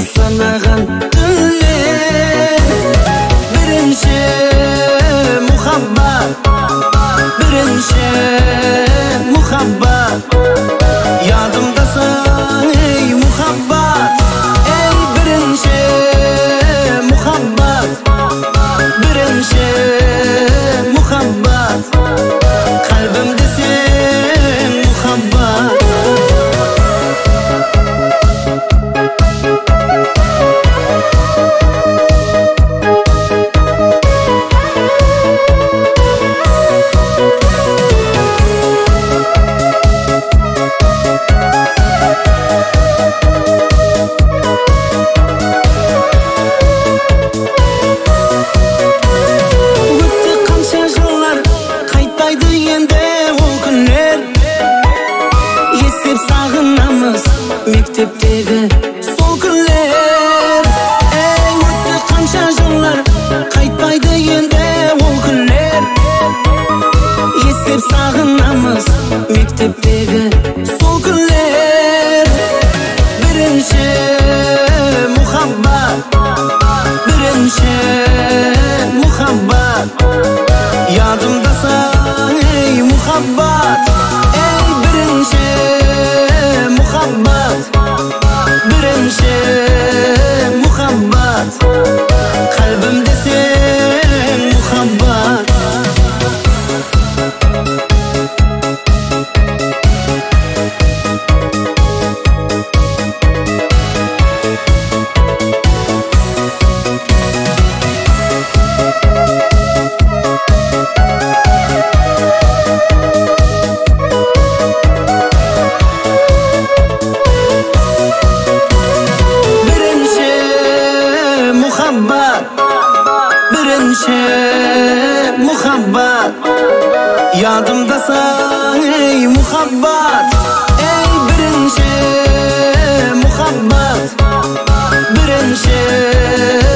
санаған түннен бірінші мұхаббат, бірінші мұхаббат, ядымдасаң ей мұхаббат, ей бірінші мұхаббат, бірінші мұхаббат, қалбімде сен мұхаббат. Мектептегі сол күндер, ей өтті қанша жылдар, қайтпайды енді ол күндер. Естіп сағынамыз мектептегі сол күндер. Бірінші мұхаббат, бірінші мұхаббат, ядымдасаң ей мұхаббат, ей бірінші мұхаббат, бірінші мұхаббат, қалбімде сен мұхаббат. Бірінші мұхаббат, ядымдасаң ей мұхаббат, ей бірінші мұхаббат, бірінші